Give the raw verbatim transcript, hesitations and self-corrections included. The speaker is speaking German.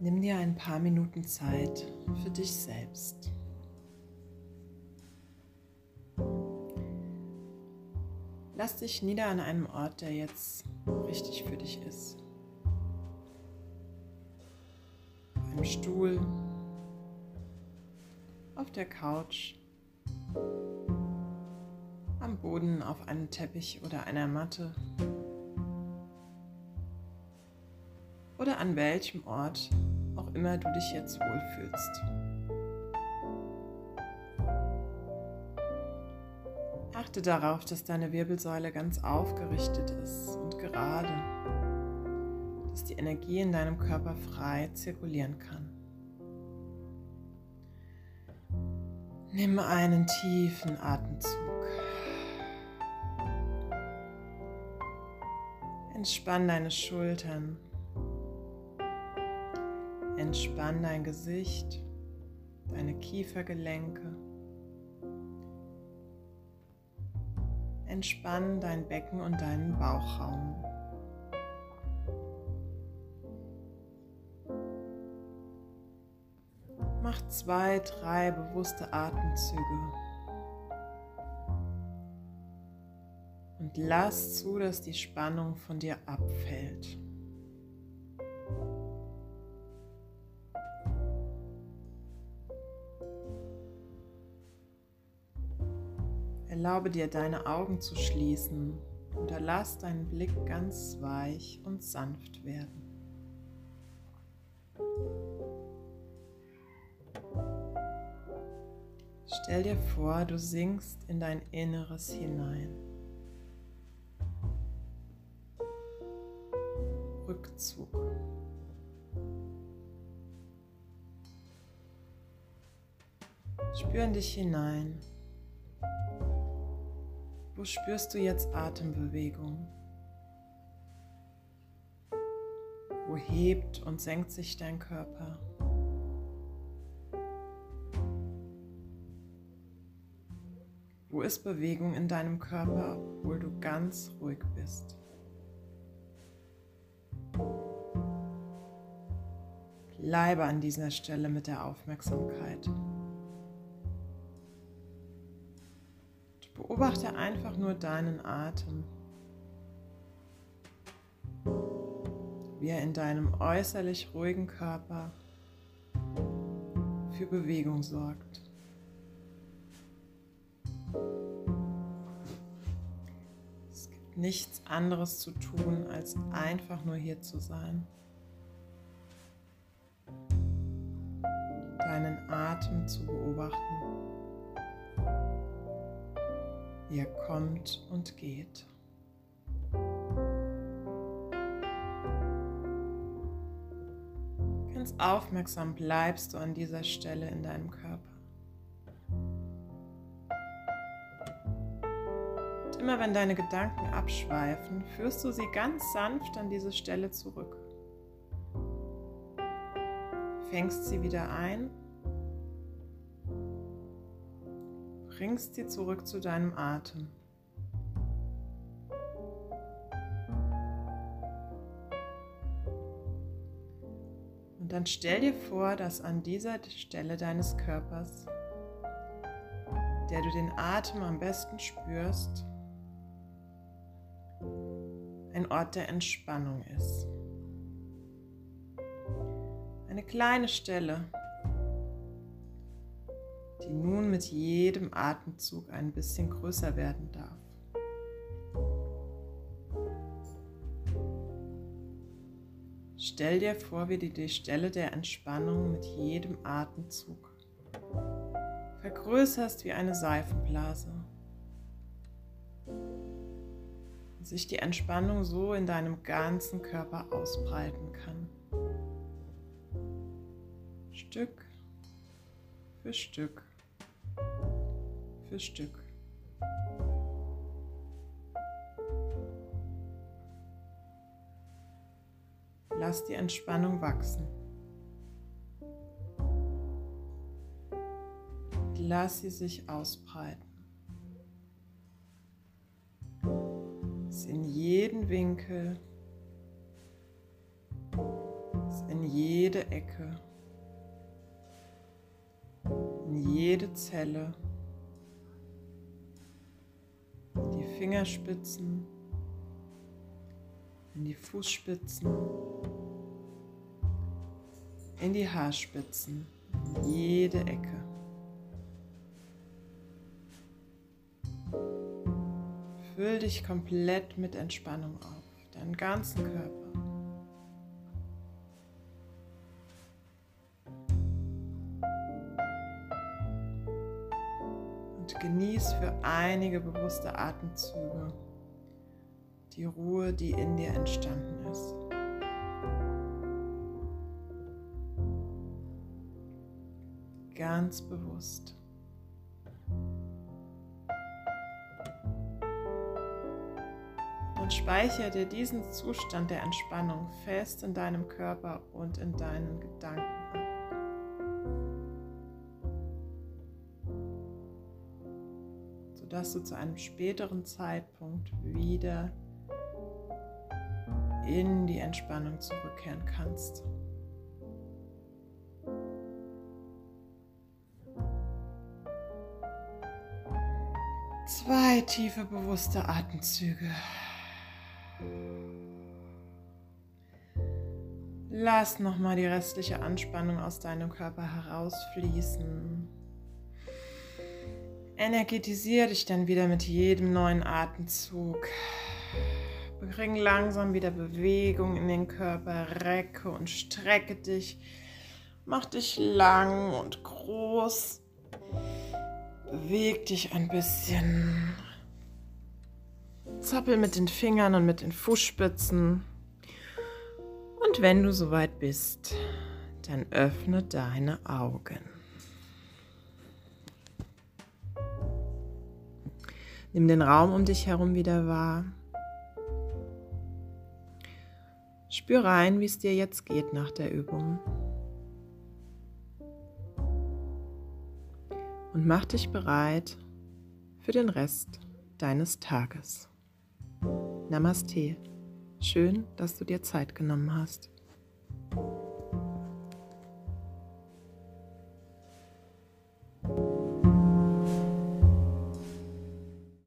Nimm dir ein paar Minuten Zeit für dich selbst. Lass dich nieder an einem Ort, der jetzt richtig für dich ist. Auf einem Stuhl, auf der Couch, am Boden, auf einem Teppich oder einer Matte oder an welchem Ort auch immer du dich jetzt wohlfühlst. Achte darauf, dass deine Wirbelsäule ganz aufgerichtet ist und gerade, dass die Energie in deinem Körper frei zirkulieren kann. Nimm einen tiefen Atemzug. Entspann deine Schultern. Entspann dein Gesicht, deine Kiefergelenke. Entspann dein Becken und deinen Bauchraum. Mach zwei, drei bewusste Atemzüge und lass zu, dass die Spannung von dir abfällt. Erlaube dir, deine Augen zu schließen und lass deinen Blick ganz weich und sanft werden. Stell dir vor, du sinkst in dein Inneres hinein. Rückzug. Spür in dich hinein. Wo spürst du jetzt Atembewegung? Wo hebt und senkt sich dein Körper? Wo ist Bewegung in deinem Körper, obwohl du ganz ruhig bist? Bleibe an dieser Stelle mit der Aufmerksamkeit. Beobachte einfach nur deinen Atem, wie er in deinem äußerlich ruhigen Körper für Bewegung sorgt. Es gibt nichts anderes zu tun, als einfach nur hier zu sein. Deinen Atem zu beobachten. Wie er kommt und geht. Ganz aufmerksam bleibst du an dieser Stelle in deinem Körper. Und immer wenn deine Gedanken abschweifen, führst du sie ganz sanft an diese Stelle zurück. Fängst sie wieder ein. Bringst sie zurück zu deinem Atem. Und dann stell dir vor, dass an dieser Stelle deines Körpers, der du den Atem am besten spürst, ein Ort der Entspannung ist. Eine kleine Stelle, die nun mit jedem Atemzug ein bisschen größer werden darf. Stell dir vor, wie du die Stelle der Entspannung mit jedem Atemzug vergrößerst wie eine Seifenblase und sich die Entspannung so in deinem ganzen Körper ausbreiten kann. Stück für Stück für Stück. Lass die Entspannung wachsen. Lass sie sich ausbreiten. Dass in jeden Winkel, dass in jede Ecke, in jede Zelle, in die Fingerspitzen, in die Fußspitzen, in die Haarspitzen, in jede Ecke. Füll dich komplett mit Entspannung auf, deinen ganzen Körper. Und genieß für einige bewusste Atemzüge die Ruhe, die in dir entstanden ist. Ganz bewusst. Und speichere dir diesen Zustand der Entspannung fest in deinem Körper und in deinen Gedanken ab. Sodass du zu einem späteren Zeitpunkt wieder in die Entspannung zurückkehren kannst. Zwei tiefe, bewusste Atemzüge. Lass nochmal die restliche Anspannung aus deinem Körper herausfließen. Energetisiere dich dann wieder mit jedem neuen Atemzug. Bring langsam wieder Bewegung in den Körper, recke und strecke dich. Mach dich lang und groß. Beweg dich ein bisschen. Zappel mit den Fingern und mit den Fußspitzen. Und wenn du soweit bist, dann öffne deine Augen. Nimm den Raum um dich herum wieder wahr. Spür rein, wie es dir jetzt geht nach der Übung. Und mach dich bereit für den Rest deines Tages. Namaste. Schön, dass du dir Zeit genommen hast.